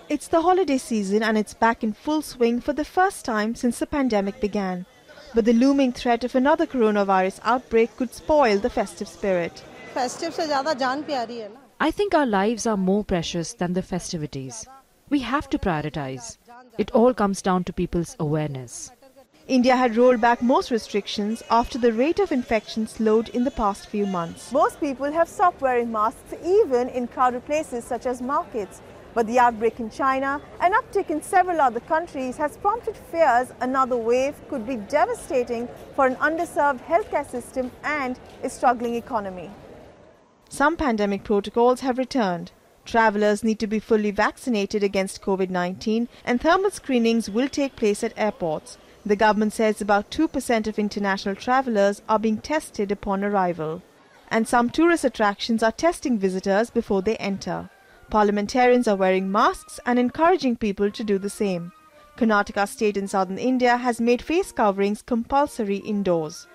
It's the holiday season and it's back in full swing for the first time since the pandemic began. But the looming threat of another coronavirus outbreak could spoil the festive spirit. I think our lives are more precious than the festivities. We have to prioritize. It all comes down to people's awareness. India had rolled back most restrictions after the rate of infection slowed in the past few months. Most people have stopped wearing masks even in crowded places such as markets. But the outbreak in China and uptick in several other countries has prompted fears another wave could be devastating for an underserved healthcare system and a struggling economy. Some pandemic protocols have returned. Travellers need to be fully vaccinated against COVID-19 and thermal screenings will take place at airports. The government says about 2% of international travellers are being tested upon arrival. And some tourist attractions are testing visitors before they enter. Parliamentarians are wearing masks and encouraging people to do the same. Karnataka state in southern India has made face coverings compulsory indoors.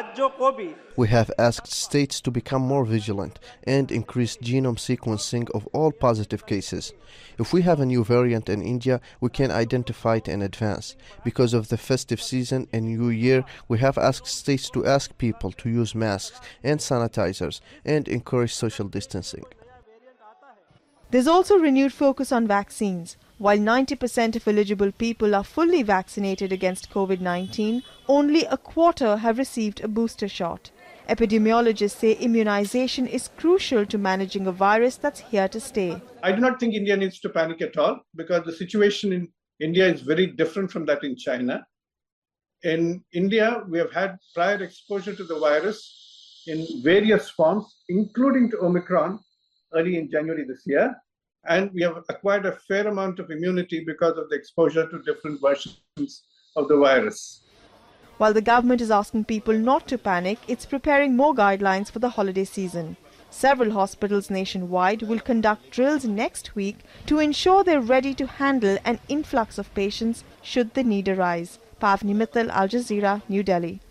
We have asked states to become more vigilant and increase genome sequencing of all positive cases. If we have a new variant in India, we can identify it in advance. Because of the festive season and New Year, we have asked states to ask people to use masks and sanitizers and encourage social distancing. There's also renewed focus on vaccines. While 90% of eligible people are fully vaccinated against COVID-19, only a quarter have received a booster shot. Epidemiologists say immunization is crucial to managing a virus that's here to stay. I do not think India needs to panic at all because the situation in India is very different from that in China. In India, we have had prior exposure to the virus in various forms, including to Omicron, early in January this year. And we have acquired a fair amount of immunity because of the exposure to different versions of the virus. While the government is asking people not to panic, it's preparing more guidelines for the holiday season. Several hospitals nationwide will conduct drills next week to ensure they're ready to handle an influx of patients should the need arise. Pavni Mittal, Al Jazeera, New Delhi.